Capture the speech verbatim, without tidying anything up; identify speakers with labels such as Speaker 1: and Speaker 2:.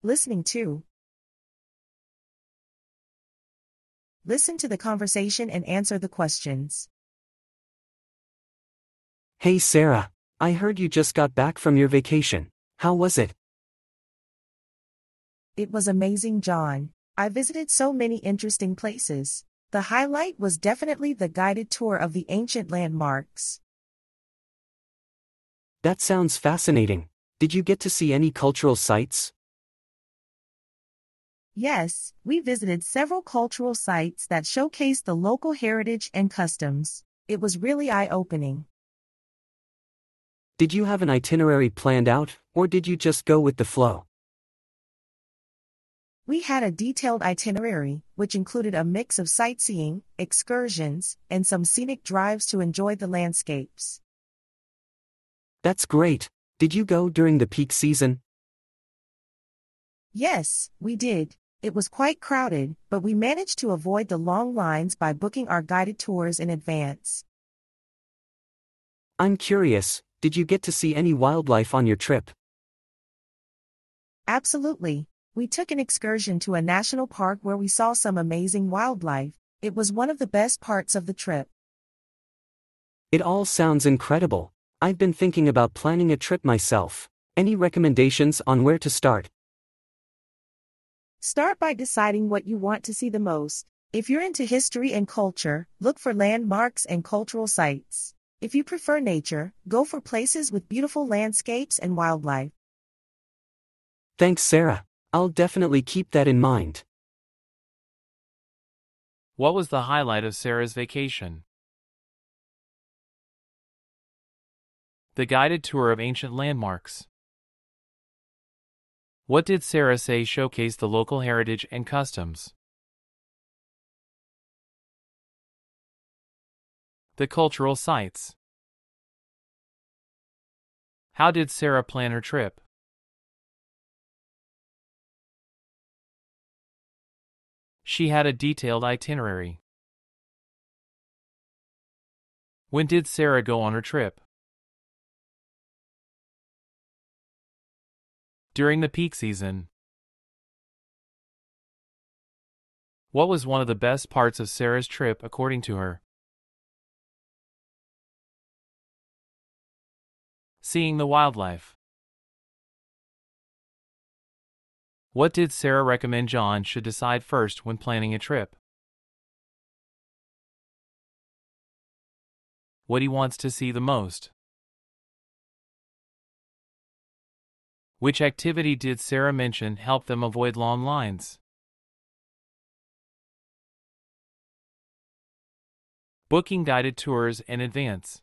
Speaker 1: Listening to. Listen to the conversation and answer the questions.
Speaker 2: Hey Sarah, I heard you just got back from your vacation. How was it?
Speaker 1: It was amazing, John. I visited so many interesting places. The highlight was definitely the guided tour of the ancient landmarks.
Speaker 2: That sounds fascinating. Did you get to see any cultural sites?
Speaker 1: Yes, we visited several cultural sites that showcased the local heritage and customs. It was really eye-opening.
Speaker 2: Did you have an itinerary planned out, or did you just go with the flow?
Speaker 1: We had a detailed itinerary, which included a mix of sightseeing, excursions, and some scenic drives to enjoy the landscapes.
Speaker 2: That's great. Did you go during the peak season?
Speaker 1: Yes, we did. It was quite crowded, but we managed to avoid the long lines by booking our guided tours in advance.
Speaker 2: I'm curious, did you get to see any wildlife on your trip?
Speaker 1: Absolutely. We took an excursion to a national park where we saw some amazing wildlife. It was one of the best parts of the trip.
Speaker 2: It all sounds incredible. I've been thinking about planning a trip myself. Any recommendations on where to start?
Speaker 1: Start by deciding what you want to see the most. If you're into history and culture, look for landmarks and cultural sites. If you prefer nature, go for places with beautiful landscapes and wildlife.
Speaker 2: Thanks, Sarah. I'll definitely keep that in mind.
Speaker 3: What was the highlight of Sarah's vacation? The guided tour of ancient landmarks. What did Sarah say showcased the local heritage and customs? The cultural sites. How did Sarah plan her trip? She had a detailed itinerary. When did Sarah go on her trip? During the peak season. What was one of the best parts of Sarah's trip according to her? Seeing the wildlife. What did Sarah recommend John should decide first when planning a trip? What he wants to see the most. Which activity did Sarah mention helped them avoid long lines? Booking guided tours in advance.